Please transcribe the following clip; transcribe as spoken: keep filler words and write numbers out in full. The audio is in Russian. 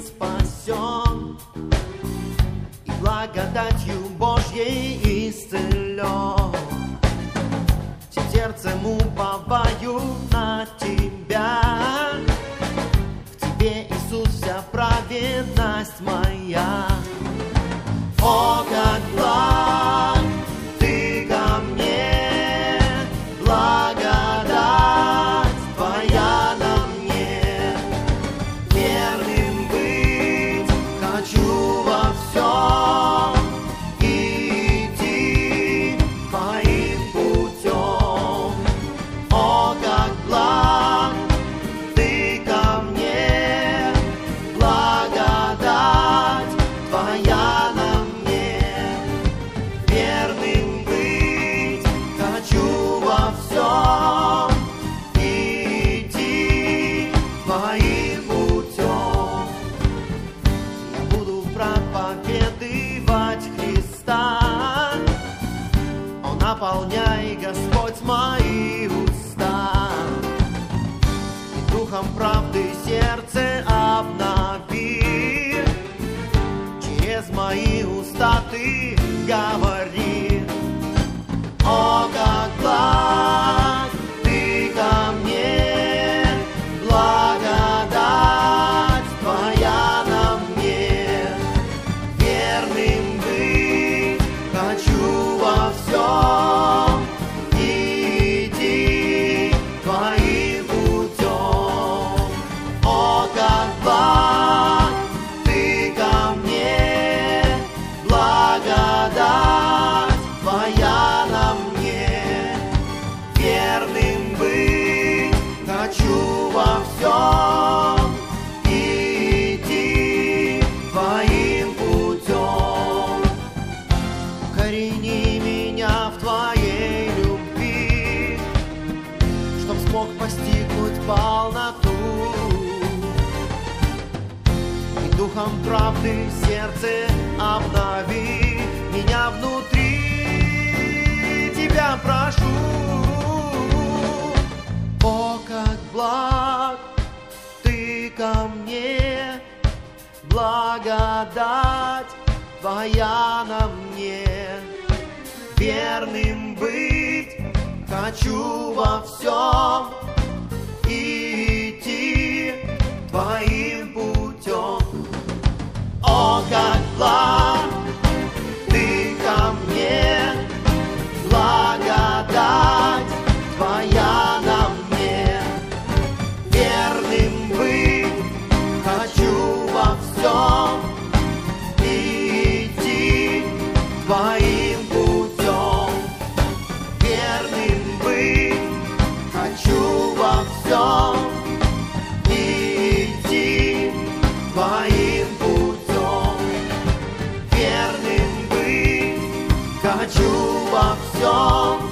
спасен и благодатью Божьей исцелен. Всем сердцем уповаю на Тебя, в Тебе, Иисус, вся праведность моя. О, как благ Ты ко мне, благодать Твоя на мне. Верным быть хочу во всем и идти Твоим путем. О, как благ Ты ко мне, благодать Твоя на мне. Верным быть хочу во всем и идти Твоим путем. Я буду проповедовать Христа, О, наполняй, Господь, мои уста, и духом правды сердце обнови. Через мои уста Ты говори. О, как благ Ты ко мне, благодать Твоя на мне. Верным быть хочу во всем и идти Твоим путем. О, как благ Ты ко мне, благодать Твоя на мне. Верным быть хочу во всем и идти Твоим путем. Укорени меня в Твоей любви, чтоб смог постигнуть полноту, и духом правды сердце обнови. Меня внутри Тебя прошу. О, как благ Ты ко мне, благодать Твоя на мне. Верным быть хочу во всем и идти Твоим путем. О, как благ Ты ко мне, благодать Твоя на мне. Верным быть хочу во всем и идти Твоим путем. Верным быть хочу во всем и идти Твоим путем. Верным быть хочу во всем